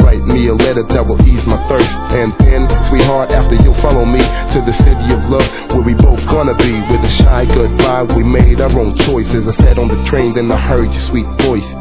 write me a letter that will ease my thirst. And then, sweetheart, after you'll follow me to the city of love, where we both gonna be. With a shy goodbye, we made our own choices. I sat on the train, then I heard your sweet voice.